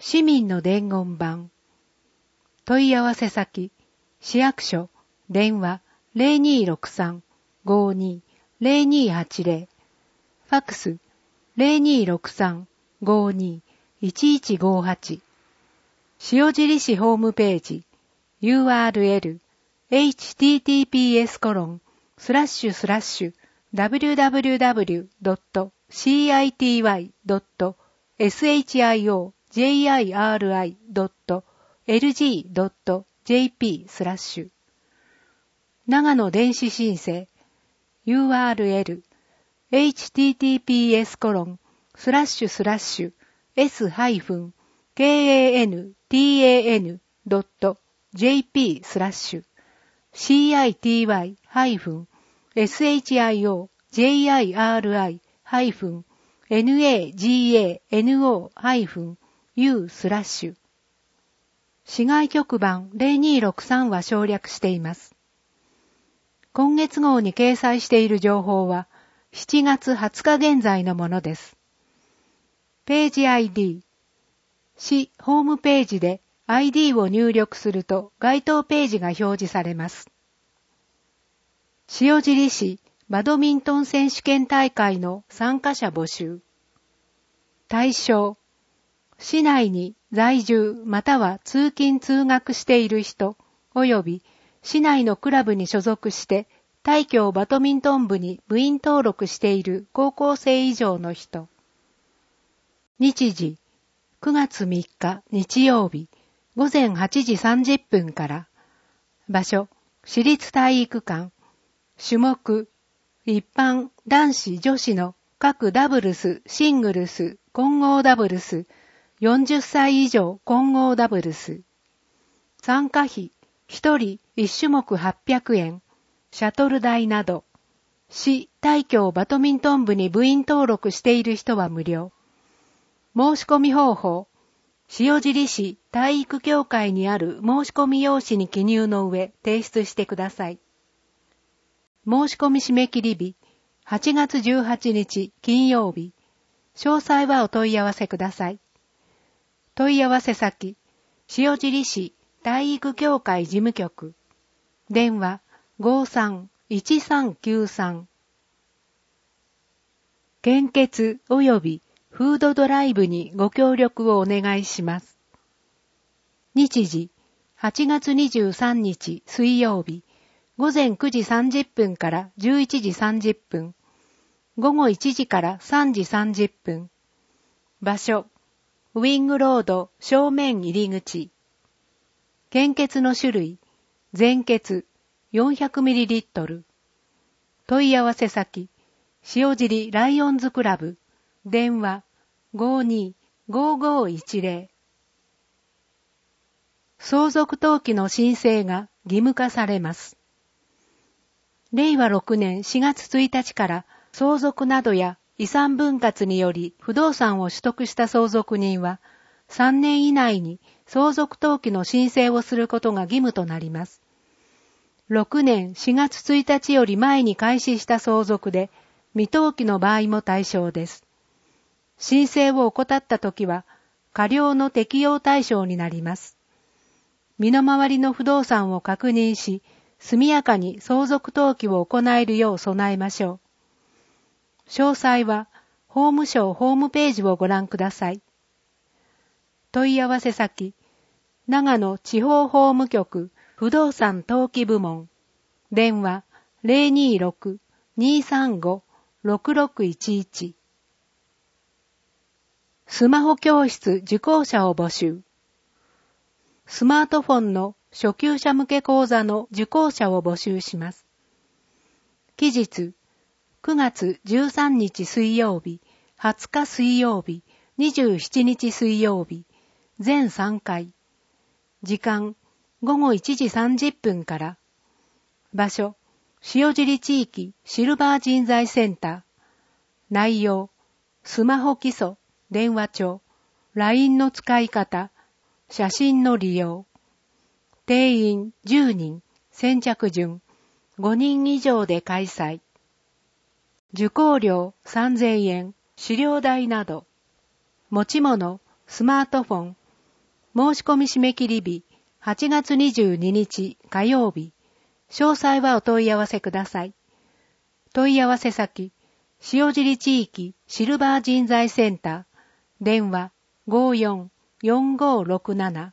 市民の伝言板。問い合わせ先、市役所、電話 0263-52-0280、ファックス 0263-52-1158、塩尻市ホームページ、URL https://www.city.shiri.lg.jp/ 長野電子申請 URL https://city.jp/city-city-nagano-u/ 市外局番0263は省略しています。今月号に掲載している情報は7月20日現在のものです。ページ ID。市ホームページで ID を入力すると該当ページが表示されます。塩尻市バドミントン選手権大会の参加者募集。対象。市内に在住または通勤通学している人及び市内のクラブに所属して大京バドミントン部に部員登録している高校生以上の人。日時9月3日日曜日午前8時30分から。場所市立体育館。種目一般男子女子の各ダブルスシングルス混合ダブルス40歳以上混合ダブルス。参加費1人1種目800円、シャトル代など。市大京バドミントン部に部員登録している人は無料。申し込み方法。塩尻市体育協会にある申し込み用紙に記入の上提出してください。申し込み締め切り日8月18日金曜日。詳細はお問い合わせください。問い合わせ先、塩尻市体育協会事務局。電話53-1393。献血及びフードドライブにご協力をお願いします。日時8月23日水曜日午前9時30分から11時30分。午後1時から3時30分。場所ウィングロード正面入り口。献血の種類、全血 400ml。問い合わせ先、塩尻ライオンズクラブ。電話 52-5510。相続登記の申請が義務化されます。令和6年4月1日から相続などや遺産分割により不動産を取得した相続人は3年以内に相続登記の申請をすることが義務となります。6年4月1日より前に開始した相続で未登記の場合も対象です。申請を怠ったときは過料の適用対象になります。身の回りの不動産を確認し、速やかに相続登記を行えるよう備えましょう。詳細は法務省ホームページをご覧ください。問い合わせ先、長野地方法務局不動産登記部門。電話 026-235-6611。スマホ教室受講者を募集。スマートフォンの初級者向け講座の受講者を募集します。期日9月13日水曜日、20日水曜日、27日水曜日、全3回。時間午後1時30分から。場所塩尻地域シルバー人材センター。内容スマホ基礎、電話帳、LINE の使い方、写真の利用。定員10人、先着順5人以上で開催。受講料3000円、資料代など。持ち物、スマートフォン、 申し込み締め切り日、8月22日火曜日。詳細はお問い合わせください。問い合わせ先、塩尻地域シルバー人材センター、電話54-4567。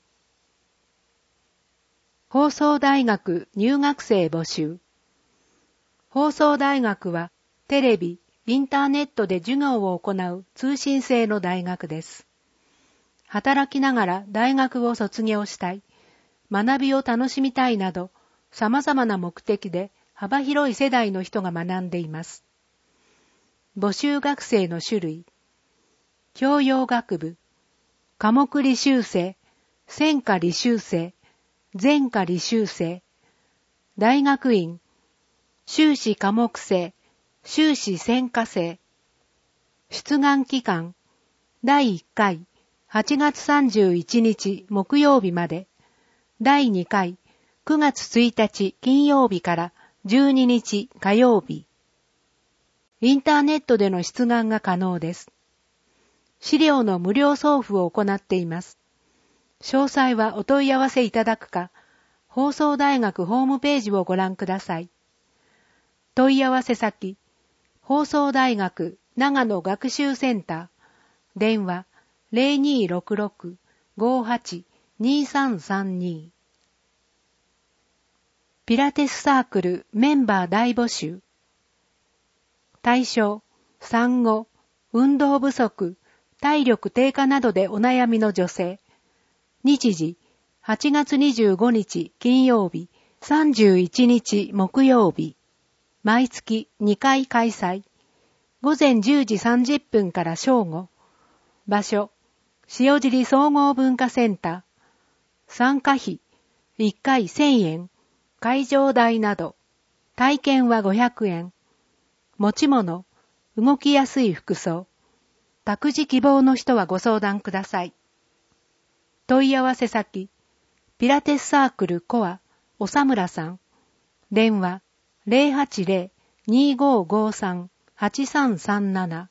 放送大学入学生募集。放送大学はテレビ、インターネットで授業を行う通信制の大学です。働きながら大学を卒業したい、学びを楽しみたいなど、様々な目的で幅広い世代の人が学んでいます。募集学生の種類。教養学部、科目履修生、専科履修生、全科履修生、大学院、修士科目生、修士専科生。出願期間、第1回、8月31日木曜日まで、第2回、9月1日金曜日から12日火曜日。インターネットでの出願が可能です。資料の無料送付を行っています。詳細はお問い合わせいただくか、放送大学ホームページをご覧ください。問い合わせ先、放送大学長野学習センター、電話0266-58-2332。ピラティスサークルメンバー大募集。対象、産後、運動不足、体力低下などでお悩みの女性。日時、8月25日金曜日、31日木曜日。毎月2回開催。午前10時30分から正午。場所、塩尻総合文化センター。参加費、1回1000円。会場代など。体験は500円。持ち物、動きやすい服装。託児希望の人はご相談ください。問い合わせ先、ピラティスサークルコア、おさむらさん。電話、080-2553-8337。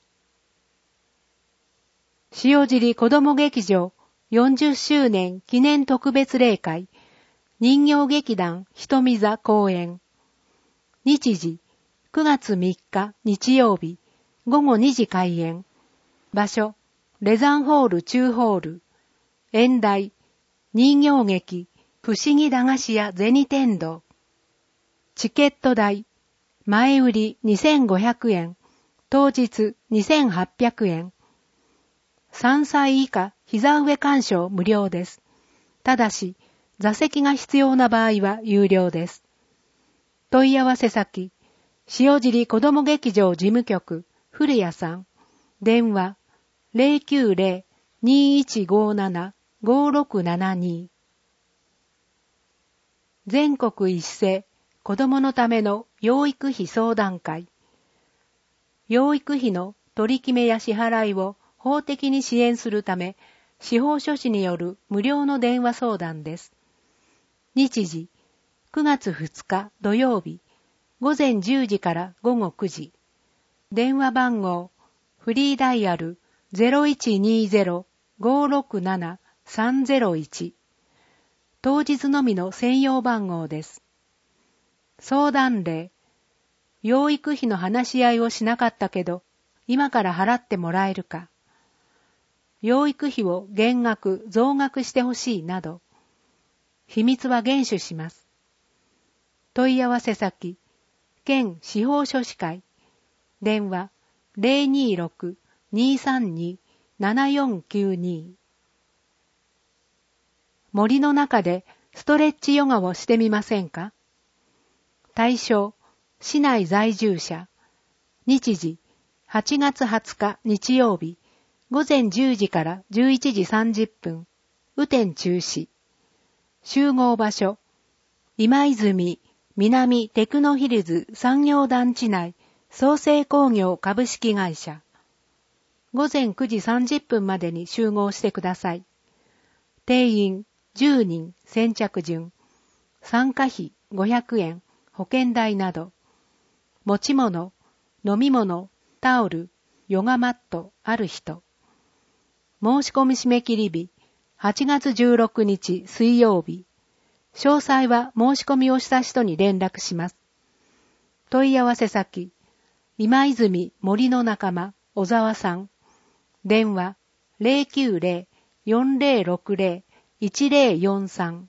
塩尻子ども劇場40周年記念特別例会、人形劇団ひとみ座公演。日時、9月3日日曜日、午後2時開演。場所、レザンホール中ホール。演題、人形劇、不思議駄菓子屋銭天堂。チケット代、前売り2500円、当日2800円。3歳以下膝上鑑賞無料です。ただし、座席が必要な場合は有料です。問い合わせ先、塩尻子ども劇場事務局、古谷さん。電話、090-2157-5672。全国一斉子どものための養育費相談会。養育費の取り決めや支払いを法的に支援するため、司法書士による無料の電話相談です。日時、9月2日土曜日、午前10時から午後9時。電話番号、フリーダイヤル 0120-567-301。当日のみの専用番号です。相談例、養育費の話し合いをしなかったけど、今から払ってもらえるか。養育費を減額、増額してほしいなど。秘密は厳守します。問い合わせ先、県司法書士会。電話026-232-7492。森の中でストレッチヨガをしてみませんか？対象、市内在住者。日時、8月20日日曜日、午前10時から11時30分、雨天中止。集合場所、今泉南テクノヒルズ産業団地内創生工業株式会社。午前9時30分までに集合してください。定員10人先着順。参加費500円、保険代など。持ち物、飲み物、タオル、ヨガマットある人。申し込み締め切り日、 8月16日水曜日。詳細は申し込みをした人に連絡します。問い合わせ先、今泉森の仲間小沢さん。電話090-4060-1043。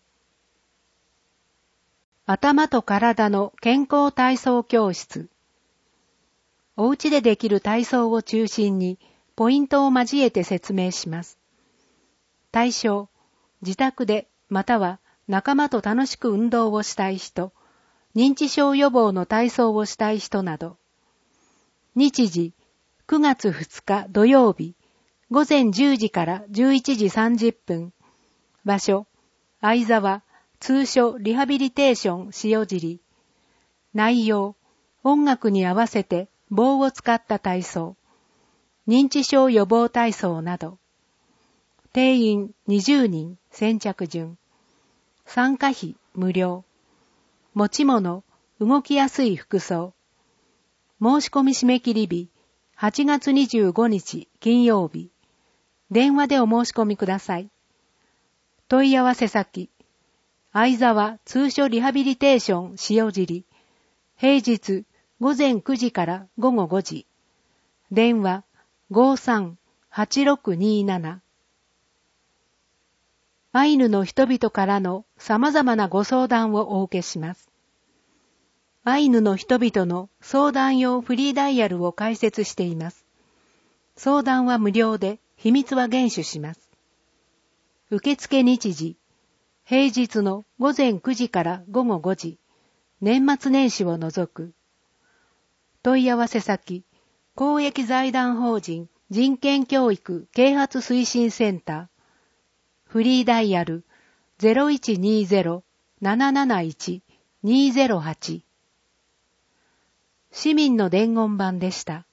頭と体の健康体操教室。お家でできる体操を中心にポイントを交えて説明します。対象、自宅でまたは仲間と楽しく運動をしたい人、認知症予防の体操をしたい人など。日時、9月2日土曜日、午前10時から11時30分。場所、相沢、通所リハビリテーション塩尻。内容、音楽に合わせて棒を使った体操、認知症予防体操など。定員20人先着順。参加費無料。持ち物、動きやすい服装。申し込み締め切り日、8月25日金曜日。電話でお申し込みください。問い合わせ先、相沢通所リハビリテーション塩尻。平日午前9時から午後5時。電話53-8627。アイヌの人々からの様々なご相談をお受けします。アイヌの人々の相談用フリーダイヤルを開設しています。相談は無料で、秘密は厳守します。受付日時、平日の午前9時から午後5時、年末年始を除く。問い合わせ先、公益財団法人人権教育啓発推進センター。フリーダイヤル 0120-771-208。市民の伝言板でした。